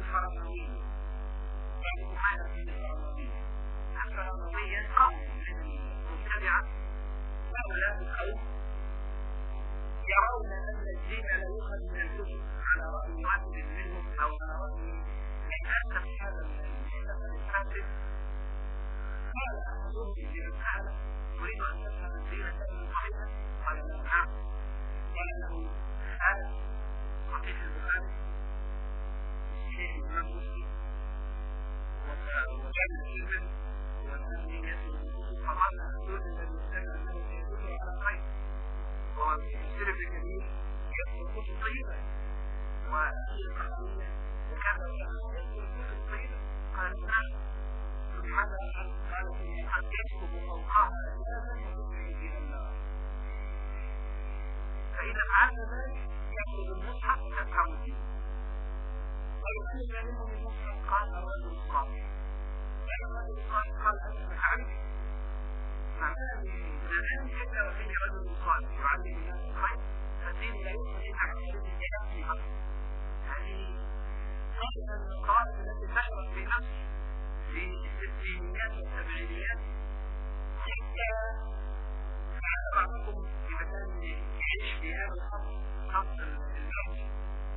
الفرنسية يعني معنى في الفرنسية الفرنسية قوم من المبتدعة هؤلاء القوم يرون أن الدين لا يؤخذ من الكتب على رأي واحد منهم أو على رأي من أسف هذا الفاسد قال أحدهم إذا تعالى أريد أن تفهم الدين سبيل صحيحا قال له نعم قال له هذا صحيح البخاري صحيح الإمام مسلم وكان الإبن والأمنية فظل أسود الذي استمع له يدل على خير والسلف الكبير يذكر كتب طيبة وأشياء قوية وكان يذكر كتب طيبة قال نعم سبحان الله قال قد يكتب فوقها أجازا ويدعي إلى النار فإذا فعل ذلك يأخذ المصحف تفهم الدين ويؤمن منهم المصحف قال الرجل الصالح يعني الرجل الصالح قال أنت تعرف زمان كده وفيه رجل صالح يعلم الناس الخير فالدين لا يؤخذ إلا عن طريق الكلام في مصر هذه قاعدة من القواعد التي انتشرت في مصر في الستينيات والسبعينيات حتى بعد بعضكم في مكان يعيش في هذا الخط الموت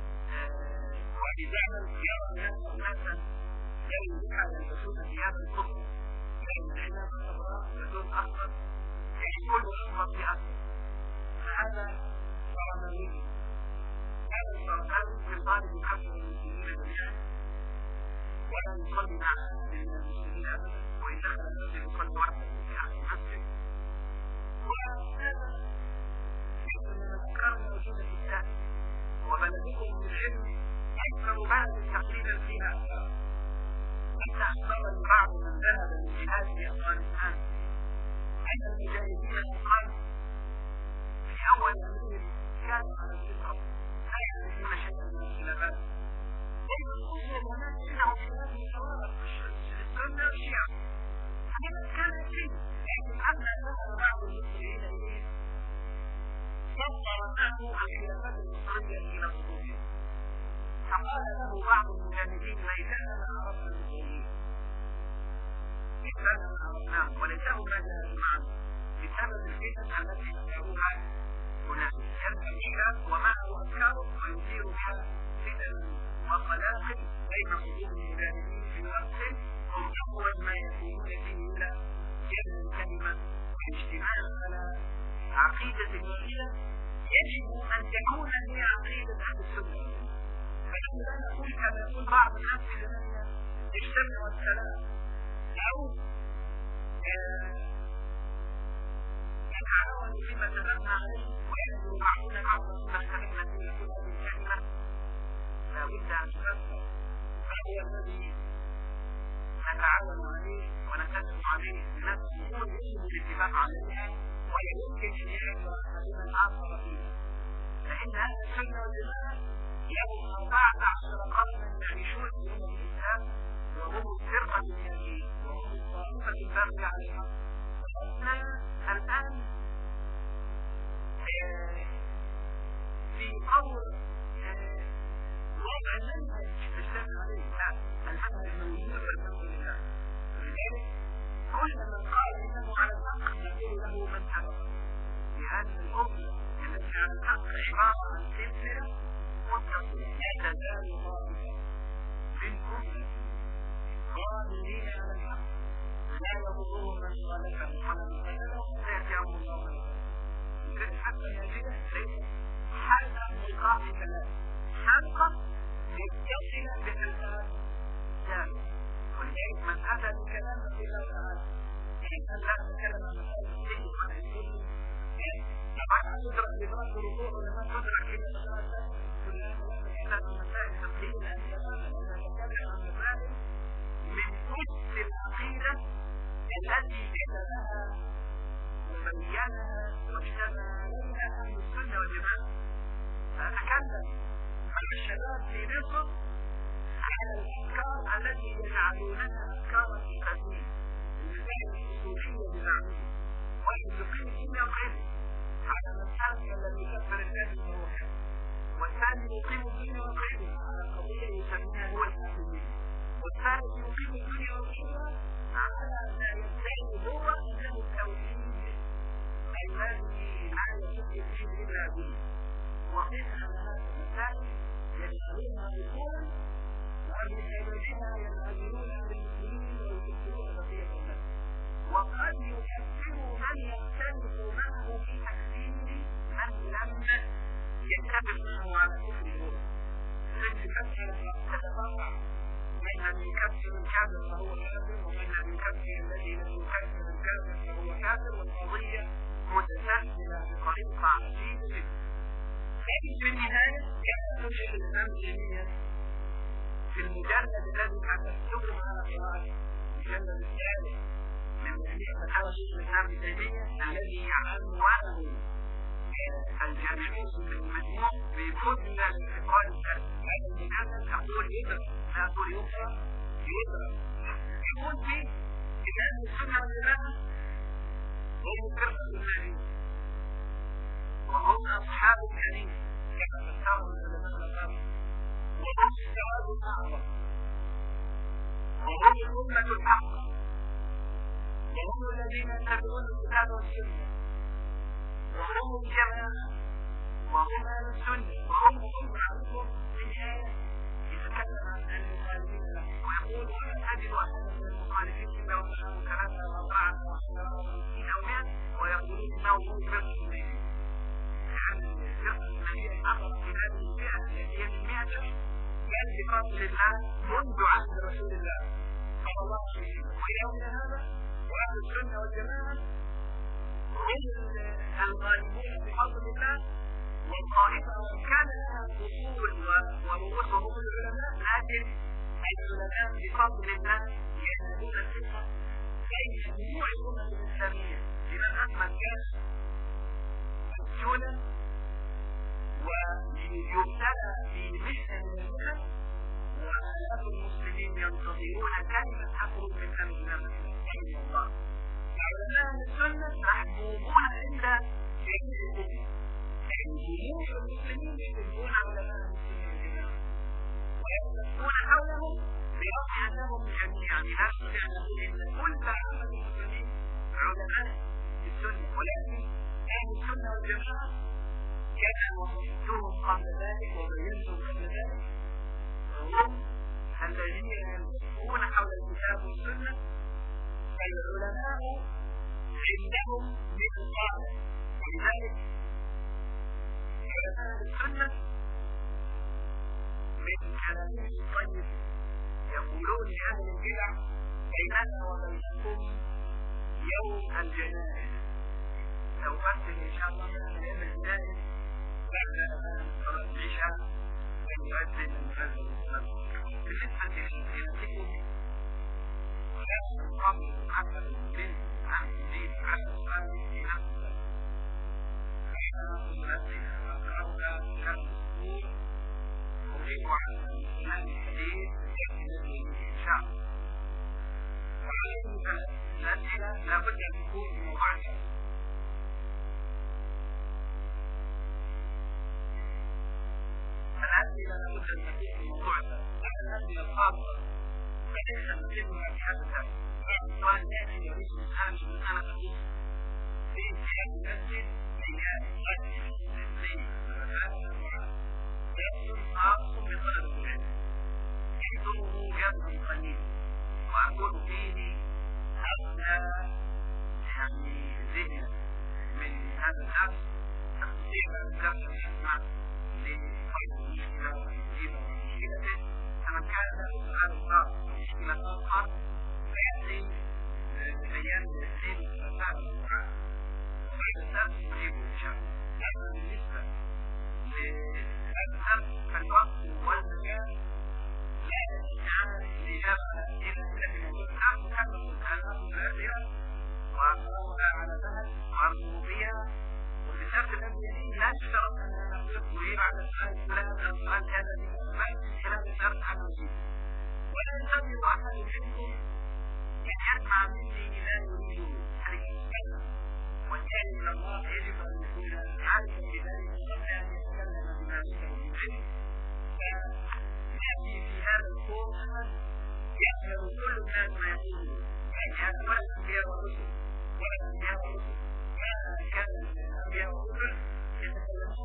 وبزعما يرى الناس أناسا لا يمكن أن يلبسون ثيابا الكفر لأن العنب الصبراء بدون أخضر كل أخضر في أخضر فهذا فرماني هذا الفرمان في الغالب يحفظ المسلمين جميعا ولا يصلي مع من المسلمين أبدا وإن دخل المسجد يصلي وحده في آخر المسجد وهذا من الأفكار الموجودة في الساحل وبلدكم من العلم أكثر بلد تقريبا فيها أفكار حتى أخبرني بعض من ذهب للجهاد في أفغانستان أن المجاهدين الأفغان في أول أمرهم كانوا على الفطرة لا يعرفون شيئا من الخلافات لأن المسلم هناك عندهم خلاف متوارث السنة والشيعة هذا كان شيء لكن أما ذهب بعض المصريين إليه فسر معه الخلافات المصرية إلى الصوفية فقال له بعض المجاهدين ليتنا ما عرفنا المسلمين ليتنا ما عرفناهم وليتهم ما جاءوا معنا بسبب الفتن التي أثروها هناك يرجع فيها ومعه أفكاره ويثير بها فتن وقلاقل بين قلوب المجاهدين في وقت هم أول ما يكونون فيه إلى جمع الكلمة والاجتماع على عقيدة واحدة يجب أن تكون هي عقيدة أهل السنة فنحن لا نقول كما يقول بعض الناس في زماننا اجتمعوا السلام أو يتعاونوا فيما اتفقنا عليه ويأمروا بعضنا بعضا ثم اختلفنا في كل هذه الكلمة لا بد أن تفكر ما هو الذي نتعاون عليه ونتفق عليه بنفس هو يجب الاتفاق عليها ولا يمكن أن يعمل أحدنا الآخر فيها لأن هذا السنة والجماعة لهم 14 قرنا يعيشون في أمم الإسلام وهم الفرقة الناجية وهم الطائفة الباقية على الحق احنا الآن في قول وضع المنهج الإسلام عليه لا المنهج موجود والحمد لله ولذلك كل من قال إنه على الحق نقول له من سبق لأن الأمة التي على الحق عبارة عن سلسلة متصلة لا تزال طائفة من قادرين على الحق لا يضرهم من خالفهم على المسألة سيأتي أمر الله لذلك حتى الناجية ليست حلقة ملقاة كلام حلقة متصلة بألفاظ ثابتة ولذلك من أتى بكلام في الله إن لا تكلم عن مسألة عن الكل طبعا تدرك لدرجة الرجوع ولما تدرك إلى مسألة كلها المسائل الفقهية لأنها تتكلم عن مسائل من أسس العقيدة التي كتبها وبينها واجتمع عليها أهل السنة والجماعة فأتكلم عن الشباب في مصر على الأفكار التي يجعلونها أفكارا قديمة المسائل الأصولية بمعنى والفقهية الدنيا وغيرها على المسألة الذي يكفر الناس من روحه والثاني يقيم الدين وغيره على قضية يسميها هو الحكم هذه وقف على هذه المسائل يجعلونها أصولا وبسببها ينعزلون عن المسلمين ويكفرون بقية الناس وقد يكفروا من يختلف معه في تكفير من لم يتفق معه على كفر الهدى الذي تتفرع من لم يكفر الكافر فهو كافر ومن لم يكفر الذي لم يكفر الكافر فهو كافر والقضية متسلسلة بطريقة عجيبة جدا. لكن في النهاية يحدث شيخ الإسلام تيمية في المجلد الذي حدثتكم على قراءته المجلد الثالث من مجموع فتاوى شيخ الإسلام تيمية الذي عنوانه الجامعون بالمجموع بكل الاعتقاد الشرعي. هذا المجلد أقول يدرس لا أقول يقرأ يدرس يقول فيه إن السنة والجماعة هم الفرقة الناجية وهم أصحاب الحديث كما فسرهم العلماء الأكابر وهم السواد الأعظم وهم الأمة الحق وهم الذين يتبعون الكتاب والسنة وهم الجماعة وهم أهل السنة وهم معروفون في الآية يتكلم عن المخالفين له ويقول ولا أجد أحدا من المخالفين إلا وسلم 3 أو 4 أو 10 أو 50 أو 100 ويقولون إنه هو فرقة النبي. يعني فرقة النبي عبر في هذه الفئة التي هي المئة كان بفضل الله منذ عهد رسول الله صلى الله عليه وسلم وإلى يومنا هذا وأهل السنة والجماعة هم الغالبون بفضل الله والطائفة كان لها أصول ورؤوسهم العلماء لكن العلماء بفضل الله ينالون الثقة بين جميع الأمة الإسلامية لمن أما كان مسجونا ويبتلى في محن من المحن وآلاف المسلمين ينتظرون كلمة تخرج من أمر الله. علماء السنة محبوبون عند جميع الأمة جميع المسلمين يحبون علماء المسلمين ويتلفون حولهم برغم أنهم جميعا لا نستطيع أن نقول إن كل عامة المسلمين علماء السنة ولكن أهل السنة والجماعة كما وصفتهم قبل ذلك وبينتم قبل ذلك هم الذين يلفون حول الكتاب والسنة العلماء عندهم بإطلاق ولذلك علماء السنة من كلامهم الطيب يقولون لأهل البدع بيننا وبينكم يوم الجنائز لو أنتم إن شاء الله من يوم الجنائز بعد صلاة العشاء ويؤذن المؤذن الصلاة بالنسبة لسيرتكم لا نقابل أحد منه عن جديد على السؤال في نفسه التي أقرأها إلى الأسبوع أجيب على الإسلام الحديث بشكل إن شاء الله. وعليه الأسئلة لابد أن تكون موضوعية. الأسئلة لابد أن تكون موضوعية، لكن الأسئلة الخاصة فليس نتمها بهذا السؤال يأتي يريد مسألة من أنا أقول في انتهاء المسجد يحصل خاص بطلب العلم يحضره جمع قليل وأقول فيه أبنى يعني ذهن من هذا الأمر تستطيع أن تفهم يسمع لخير المشكلة ويجيب مشكلته فمن كان له سؤال خاص ومشكلة آخر فيأتي بيان الدين والفساد والسعادة وبعد ذلك نجيبه إن شاء الله. أما بالنسبة للأسف فالوقت والمكان لا يستطيعان الإجابة على الأسئلة التي موجودة تكمل الأمر الأسئلة وأقرأها على ذلك وأرجو وفي شرط الأمنيين لا يشترط أن نقول نجيب على السؤال فلان أو السؤال هذا من خلال الشرط عن نجيب ولا ينتظر أحد منكم أن يسمع مني لا يريده حريصا وكان إلى الله يجب أن يكون عارفا بذلك قبل أن يتكلم بما عنده من علم فنأتي في هذا الكون يحمل كل الناس ما يقولون يعني هذا ولا الأنبياء والرسل ولا الأنبياء والرسل كان الأنبياء والرسل يتكلمون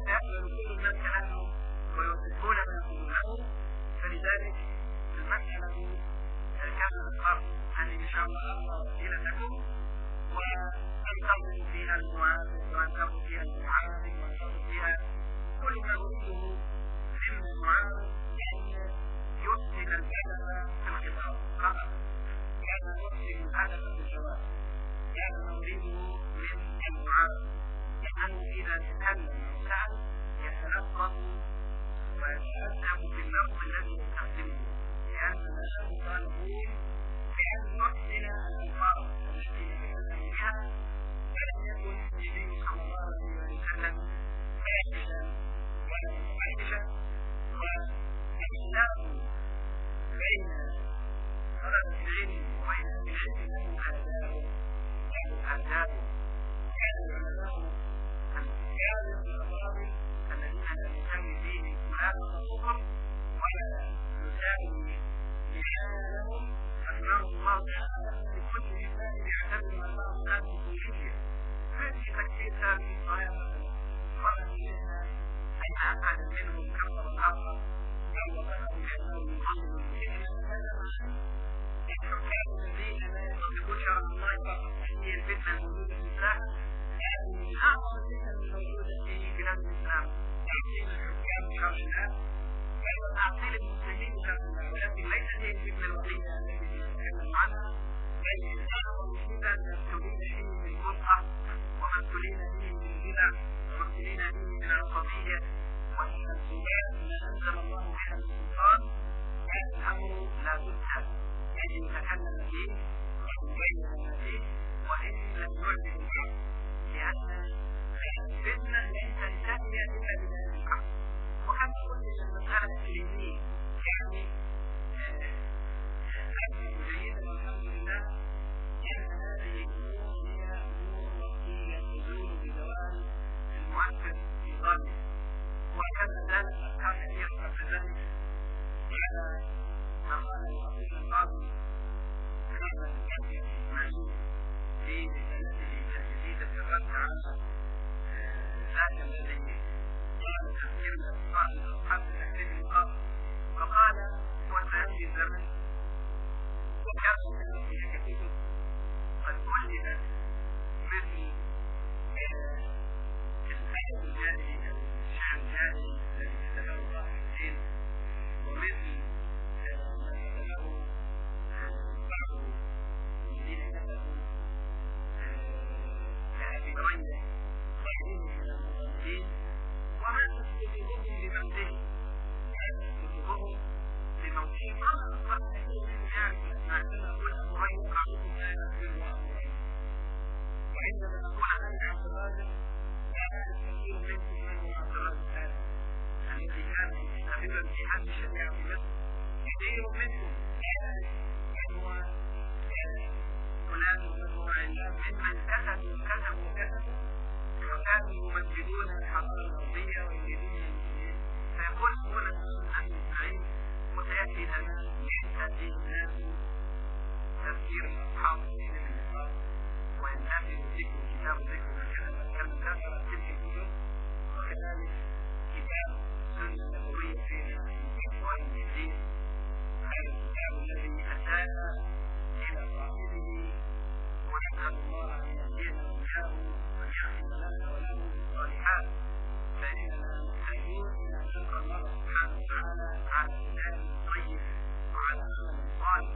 ولذلك المسألة كما ذكرت أن إن شاء الله وسيلتكم وأنتظر فيها الموافق وأنتظر فيها المعارض وأنتظر فيها كل ما أريده من المعارض أن يحسن الأدب في الخطاب فقط، كان يحسن الأدب في الجواب، كان نريده من المعارض لأنه إذا تكلم وسأل يتلفظ ويتأدب باللفظ الذي يستخدمه، لأننا نطالبون بأن نحسن الألفاظ التي نتكلم بها، فلم يكن النبي صلى الله عليه وسلم فاحشا ولا متفحشا. والإخلاف بين طلبة العلم وبين أهل العلم له آداب، كان العلماء الكبار الأفاضل الذين لا نسمي فيه ملابسة الصفر ولا نساوي لحالهم رحمه الله تعالى لكل إنسان يعتبر الله الآن بكلية، ففي تكفير هذه الصلاة مثلا قال إلينا أن أحد منهم كفر الآخر أو وقفه لأنه يظلم الفتنة، هذا معنى الحكام الذين لا يطبقون شرع الله فقط، هي الفتنة الموجودة في الإسلام هذه من أعظم الفتن الموجودة في بلاد الإسلام، تعطيل الحكام شرع الله وتعطيل المسلمين شرع الله، ولكن ليست هي الفتنة الوحيدة التي نتكلم عنها، بل أعظم فتن مبتلين فيه بالفرقة ومبتلين فيه بالبدع ومبتلين فيه بالعصبية والتنزلات ما أنزل الله بها من سلطان. هذا الأمر لا بد أن يتكلم فيه ويبين ما فيه وإن لم يعلن الحق، لأن الفتنة ليس انتهي إلا بذلك الحق. وكما قلت المسألة العلمية يعني جيدة والحمد لله، لأن هذه الأمور هي أمور وقتية تزول بزوال المؤثر في ظنه، وكان ذلك أفكار كثيرة قبل ذلك على ما قال الخطيب القاضي أحمد بن إسماعيل في رسالته الجديدة في الرد على ذاك الذي قال تفسير الأطفال لأصحاب التحريم القاضي، فقال وسيأتي الزمن وكان في كتب قد ولدت مثل الأدب الجاهلي أو الشعر الجاهلي الذي كتبه صلاح الدين، ومثل ما كتبه بعض الذين كتبوا كأبي عينة وغيرهم من المغنيين، وما تكتبهم لموته كتبهم لموته كما أصبح كثير منهم يعرف الأسماء، كما أقول أبو هريرة بعضهم لا يعرفون أبو هريرة، وعندما أقول أنا عبد الرازق كان كثير منكم من عبد الرازق هذا الذي كان سابقا في حد الشريعة في مصر، كثير منكم يعرف من هو فلان ومن هو علان ممن كتبوا وكانوا يمجدون الحضارة الغربية ويريدون المسلمين، فيقول هنا أهل إسماعيل وسيأتي لنا يأتي الناس تفسير الأصحاب من النصارى وينتهي ذكر كتاب ذكر وكذا كان كثرت تلك الكتب، وكذلك كتاب السنة النبوية فينا من أقوال الدين، هذا الكتاب الذي أتانا إلى صاحبه، ونسأل الله أن يهدينا وإياه وأن يختم لنا وله بالصالحات، فإننا محتاجون إلى أن نلقى الله سبحانه وتعالى على كتاب طيب وعلى عمل صالح.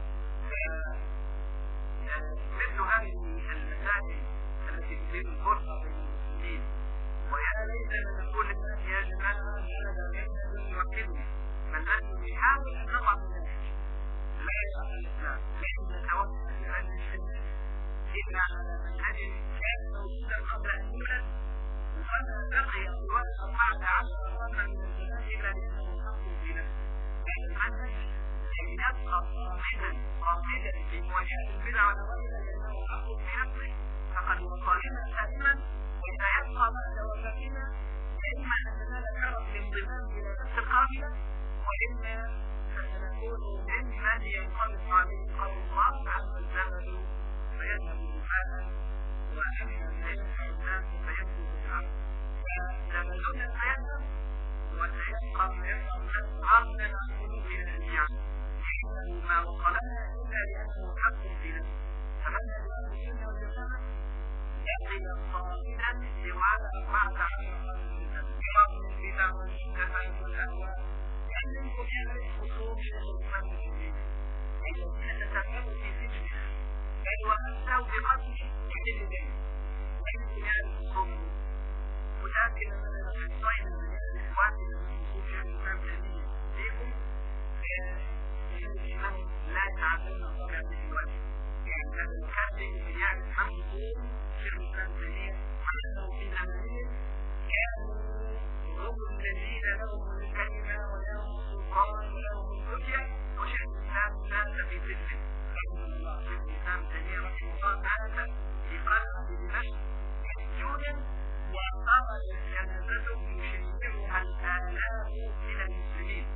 مثل هذه المسائل التي تثير الفرقة بين المسلمين، ويا ليتنا نقول للناس يا جماعة هذا ليس يوكلني، بل نحن نحاول أن نضع منهج لا يصح الإسلام، لكن نتوسل بأن الشرك إلا على منهج كان موجودا قبل أن يولد، وما بقي طوال 14 قرنا من الزمان إلا لأنه حق في نفسه، هذا المنهج يبقى صامدا في مواجهة البدع والغيرة لأنه حق في نفسه، فقد وصلنا سالما وسيبقى بعد وفاتنا، إما أن ننال شرف الانضمام إلى نفس القابلة، وإما سنكون ممن ينطبق عليه قول الله عما الزمن فيذهب دفاعا وأما ما ينفع الناس فيبدو بالعرض، فزمننا سيذهب وسيبقى ما يبقى الناس عرضا عن قلوبنا 14 يرى البدع والمنكرات والاهواء لانكم يعرف خصوم شيخ الاسلام ابن تيميه الذين تسببوا في سجنه بل وافتوا بقتله ابن تيميه لانكم يعرف خصومه متاكد ان الصين من الاخوان من خصوم شيخ الاسلام ابن تيميه فيكم الإمام لا يتعبون طبعا بالواجب يعني هذا المكاتب يعرف من خصوم شيخ الإسلام ابن تيمية وأنه في زمانهم كانوا هم الذين لهم الكلمة ولهم السلطان ولهم الحجة وشيخ الإسلام مات في سجن رحمه الله. شيخ الإسلام ابن تيمية رحمه الله مات في قلعة دمشق مسجونا وخرج جنازته يشيعها الآلاف من المسلمين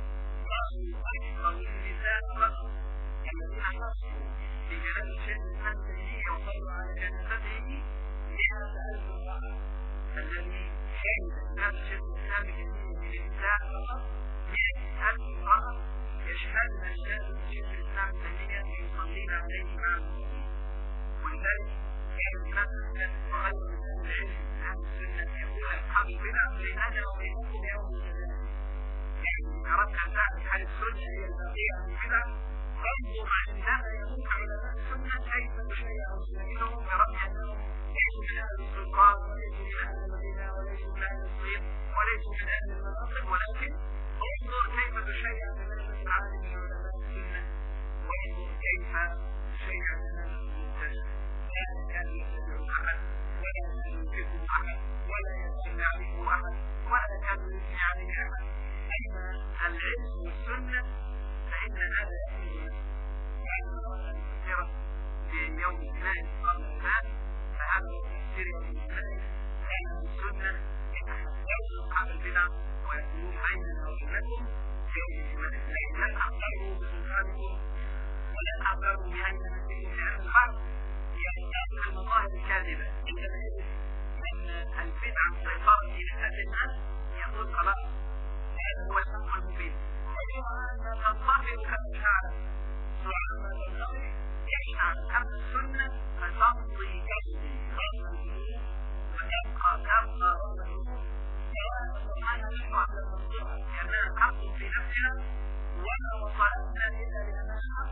أكثر النساء فقط الذين حصلوا بجنازة شيخ الإسلام ابن تيمية وصلوا على جنازته 100,000 امرأة الذي شهد جنازة شيخ الإسلام ابن تيمية من النساء فقط 100,000 امرأة يشهدن جنازة شيخ الإسلام ابن تيمية ويصلين عليه مع المسلمين. ولذلك كان الناس وغير من العلم من أهل السنة يقول أصحاب البدع بيننا وبينكم يوم القيامة. يعني أردت أن تعرف هل السنة هي الباقية عن البدع فانظر عندما يقول علماء السنة كيف تشيع مسلمينهم برأي أنهم ليسوا من أهل السلطان وليسوا من أهل المدينة وليسوا من أهل الصين وليسوا من أهل المناصب ولكن انظر كيف تشيع جنازة العالم من علماء السنة وانظر كيف تشيع جنازة المنتشر. لا كان يتبع أحد ولا كان ينفقه أحد ولا يسمع عليه أحد ولا كان يثني عليه أحد. أما العلم والسنة فإن هذا يأتي وعلى رأى المسيرة في يوم الاثنين قبل الآن فهذا هو تفسير يوم الاثنين أهل السنة يتحدثون أصحاب البدع ويقولون بيننا وبينكم في يوم الاثنين لا تعتبروا بسلطانكم ولا تعتبروا بأننا فيكم في أهل الحرب يحتاج المظاهر الكاذبة عندما يجد أن البدع سيطرت إلى أهل الناس يقول خلاص هذا هو الحق المبين. أن تنتظر كما شعر سبحان ما تنتظر يشعر أما السنة فتمضي كالذي رغم الجنود وتبقى رغم الجنود سواء سبحانه نحن على المنطقة لأنها حق في نفسها وما وصلتنا إلا لأنها حق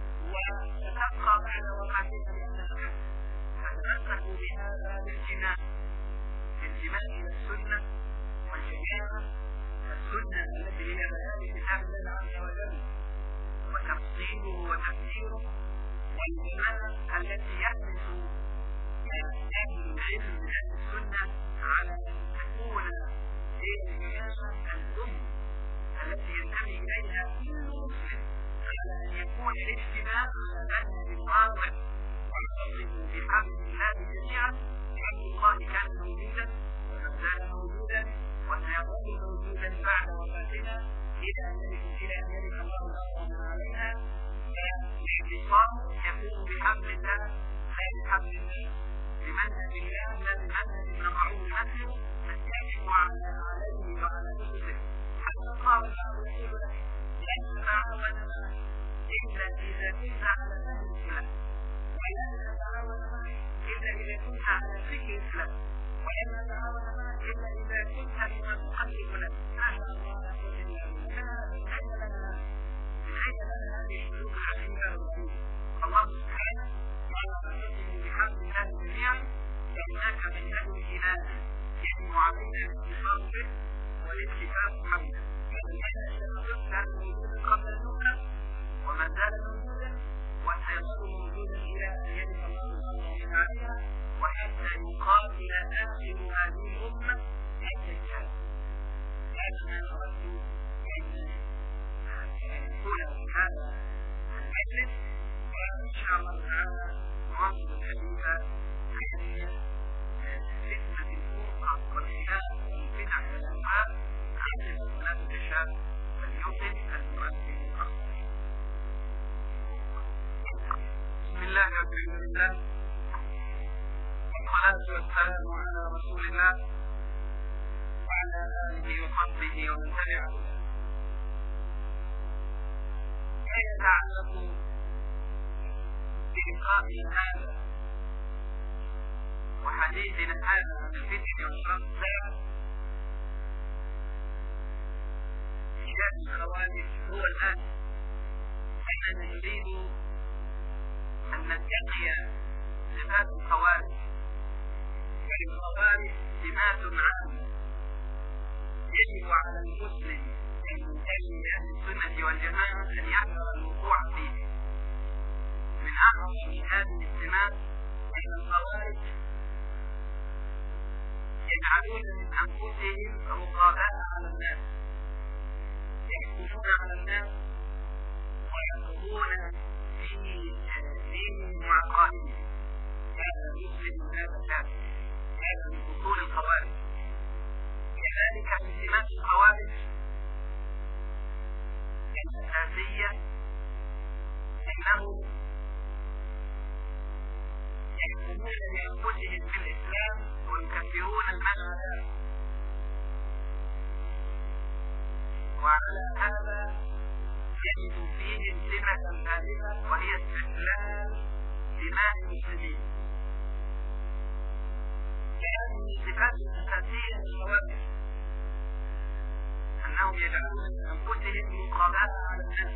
وستبقى بعد وقتنا لأنها حق. فتمسكوا بهذا الانتماء إلى السنة والجماعة السنة التي هي بيان كتاب الله عز وجل وتفصيله وتفسيره والجماعة التي يحرص أهل العلم من أهل السنة على أن تكون هي الجماعة الأم التي ينتمي إليها كل مسلم على أن يكون الاجتماع على منهج واضح واعتصموا بحبل الله جميعا. حبل الله كان موجودا وما زال موجودا وسيظل موجودا بعد وفاتنا إلى أن يرث الله الأرض من عليها. فالاعتصام يكون بحبل الله لا بحبل الله بمنهج الله لا بمنهج نضعه نحن نتفق عليه وعلى نفسه. حتى قال الله يقول لك لن تتعاون إلا إذا كنت على فهم الإسلام ولن تتعاون إلا إذا كنت على فكر الإسلام ولن نتعاون معك إلا إذا كنت بما تقلب لك. أهل الله يقول إلا من أين لنا هذه القلوب العجيبة والجود. الله سبحانه قال فاعتصموا بحبل الله جميعا فهناك من أهل الإيمان يجب علينا الاتصال به والاتفاق حوله. فالمنهج النص كان موجودا قبل النقطة وما زال موجودا وسيظل موجودا إلى أن يرث الله الأرض من عليها وحتى يقاتل آخر هذه الأمة الدجال. هذا ما أردت أن أقوله في هذا المجلس وإن شاء الله تعالى نواصل الحديث عن فتنة الفرقة والخلاف والبدع والأهواء عند صلاة العشاء فليطلب المؤذن الأخضر. بسم الله والحمد لله والصلاة والسلام على رسول الله وعلى آله وصحبه ومن تبعه. كيف يتعلق بلقائنا هذا وحديثنا هذا عن الفتن والشر لا عامة يجب على المسلم المنتمي لأهل السنة والجماعة أن يحذر الوقوع فيه. من أعظم هذه السمات أن الخوارج يجعلون من أنفسهم رقباء على الناس، يحكمون على الناس ويحكمون في دينهم وعقائدهم. هذا المسلم وهذا الكافر، هذا من أصول الخوارج. كذلك من سمات الخوارج الأساسية أنهم يحكمون بأنفسهم في الإسلام ويكفرون المنع، وعلى هذا يجد فيهم سمة ثالثة وهي استحلال دماء المسلمين. هذه من الصفات الأساسية للخوارج أنهم يجعلون من أنفسهم رقباء على الناس،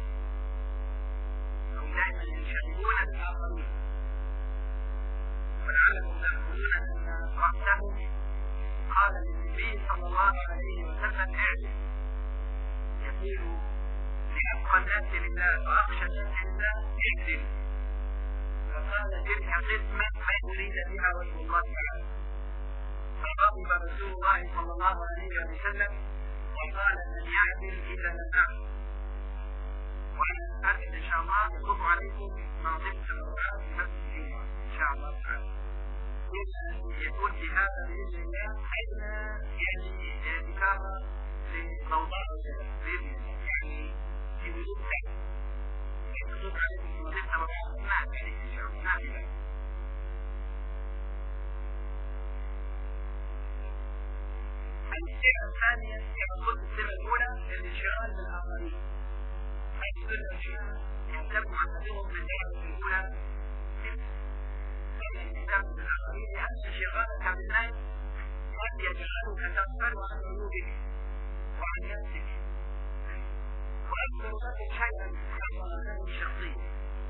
هم دائما ينشغلون بالآخرين، ولعلهم يقولون أن رأسهم قال للنبي صلى الله عليه وسلم اعلم، يقول لأبقى الناس لله وأخشى الناس لله اعلم، فقال تلك قسمة ما يريد بها وجه الله تعالى. فغضب رسول الله صلى الله عليه وسلم وقال من يعدل إذا لم أعلم. وأنا أعتقد إن شاء الله يطلب عليكم منظمة الأوقات في مسجد الجمعة إن شاء الله تعالى. يكون في هذا بإذن الله أدنى يعني إثارة لضوضاء بإذن الله، يعني في وجود تحت يطلب عليكم منظمة الأوقات ما عليك إن شاء الله ما في ذلك. الشيء الثانية يقول السنة الأولى الانشغال بالآخرين. هذه كل الأشياء يهتم أحدهم بالدعوة الأولى الانتباه بالآخرين، لأن انشغالك بالناس قد يجعلك تغفل عن عيوبك وعن نفسك. وأذكر لكم شيئا حصل له شخصيا.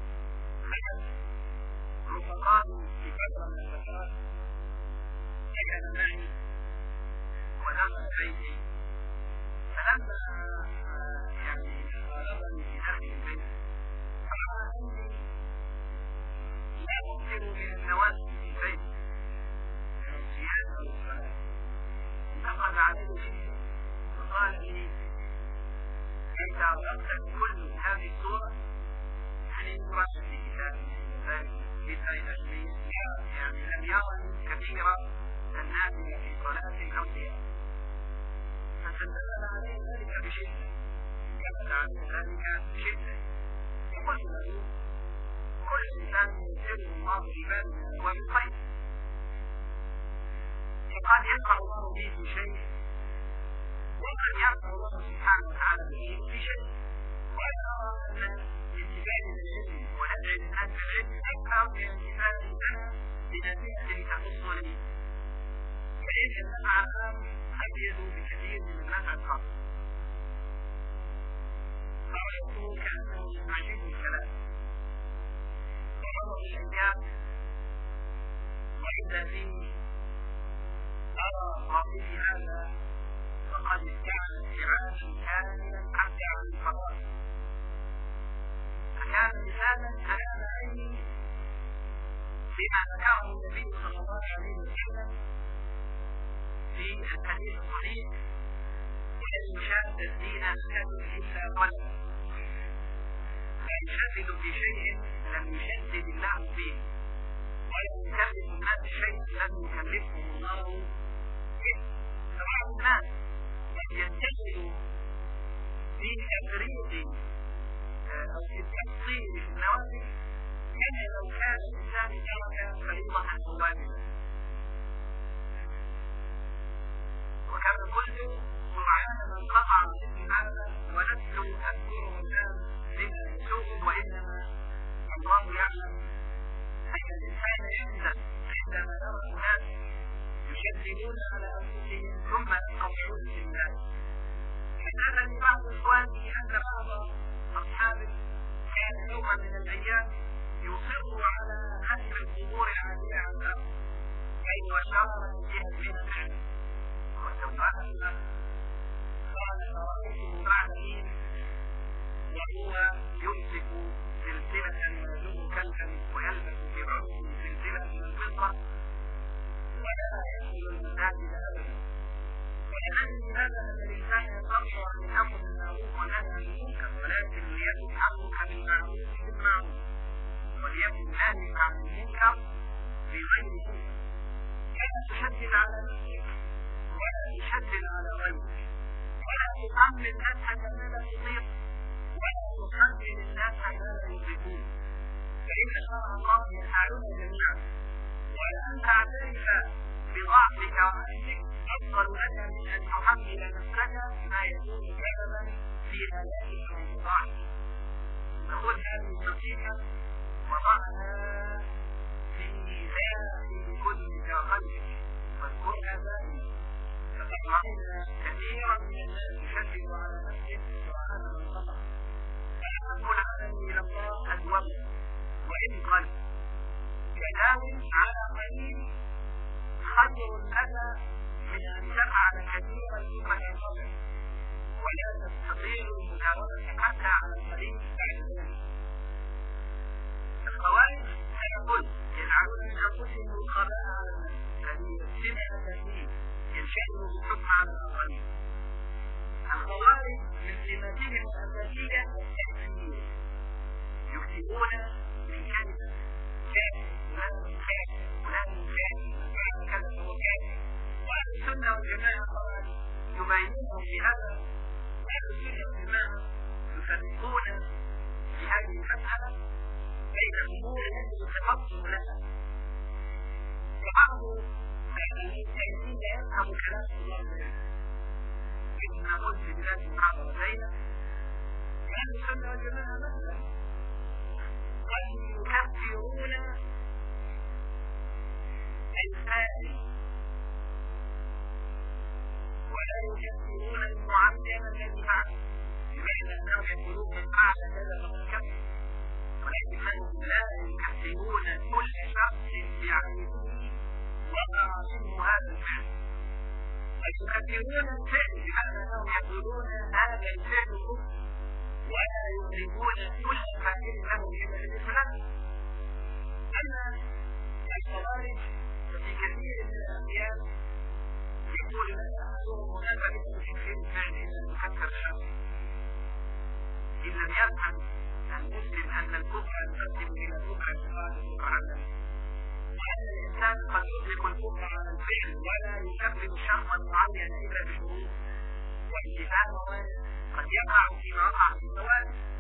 رفقائي في فترة من الفترات سكن معي ودخل بيتي، فلما يعني غلبني في داخل البيت فرأى أني لا أكثر من النوافل في البيت من الصيام أو الصلاة. انتقد علي جدا وقال لي أنت أردت كل هذه الصورة يعني مرشد في كتابه في فائدة يعني لم يرني كثيرا النافلة في صلاة أو صيام. فسلمنا عليه ذلك بشدة، كمل عليه ذلك بشدة. يقول له كل إنسان يسره الله عباده وبالخير، فقد ينفع الله به في شيء وقد ينفع الله سبحانه وتعالى به في شيء. وأنا أرى أن انتباهي للعلم ونفع الناس بالعلم أكثر من انتباهي أنا بنتيجة تخصني، فإن النفع العام أزيد بكثير من النفع الخاص. فرأيته كأنه يعجبه الكلام، ومر بالأيام وإذا فيه أرى رأيي هذا فقد استعمل استعمالا كاملا حتى عن الفضائل، فكان مثالا أمام عيني بما ذكره النبي صلى الله عليه وسلم في الحديث الصحيح وإن شاد الدين شد إلا قلبه، فيشدد في شيء لم يشدد الله فيه، وإن يكلف الناس شيء لم يكلفه الله فيه. فبعض الناس قد ينتشر في تفريط أو في التفصيل في النوافل كما لو كان الإنسان ترك فريضة واجبة. وكما قلت سرعان من قطع مثل هذا ولست أذكره الآن بما يسوء، وإنما الله يعلم أن الإنسان يندم عندما يرى الناس يشددون على أنفسهم ثم يقطعون في الناس. كان لبعض إخواني أن بعض أصحابه كان يوما من الأيام يصر على هدم القبور العادية عن الأرض، وسلم قال فرأيته بعد حين وهو يمسك سلسلة يجر كلبا ويلبس في عنقه سلسلة من الفضة ولا يدخل المساجد أبدا. ولأن هذا الإنسان يقرر من أمر المعروف ونهى عن المنكر، ولكن ليكن أمرك بالمعروف بالمعروف وليكن نهيك عن المنكر بغير منكر. لا تشدد على نفسك ولا تشدد على غيرك، ولا تحمل نفسك ما لا تطيق ولا تحمل الناس ما لا يطيقون، فإن شرع الله يفعلون جميعا. وأن تعترف بضعفك وعجزك أفضل لك من أن تحمل نفسك ما يكون سببا في هلاكك وضعفك. فخذ هذه النصيحة وضعها في داخل كلك وقلبك واذكرها دائما، فقد رأينا كثيرا من الناس يشدد على نفسه وعلى من خطأ. فأحب العمل إلى الله أدوم وإن قل، تداوم على قليل خير لك من أن تفعل كثيرا ثم تنقطع، ولا تستطيع المجاوزة حتى على القليل بعد ذلك. الخوارج كالكل يجعلون من أنفسهم رقباء على الناس، هذه السمة التي ينشأوا بالحكم على الآخرين. الخوارج من سماتهم الأساسية التأثير، يكتبون من كلمة كافر فلان كافر فلان كافر فعل كذا فهو كافر. وأهل السنة والجماعة طبعا يبينون بهذا، أهل السنة والجماعة يفرقون في هذه المسألة بين الأمور التي يتفضل لها. وبعض المسلمين لا يفهم كلام الله ذلك. إن قلت في بلاد المحاضرتين أهل السنة والجماعة مثلا قد يكفرون الفاسد ولا يكفرون المعلم الذي فعل، بمعنى أنهم يقولون من فعل كذا فقد كفر، ولكنهم لا يكفرون كل شخص يعرفه وقع منه هذا الفعل، ويكفرون الفعل بمعنى أنهم يقولون هذا الفعل كفر ولا يؤذبون كل فاعل له إلى الإسلام. أما الخوارج ففي كثير من الأحيان يقول لك أحدهم هناك تكفير فعل إلى المكفر الشخصي، إن لم يفهم المسلم أن الكفر يقدم إلى كفر اعتقاد متعلم، وأن الإنسان قد يطلق الكفر على الفعل ولا يكفر شخصا معينا إلا بشروط وانتفاع موانع قد يقع فيما وقع في الخوارج.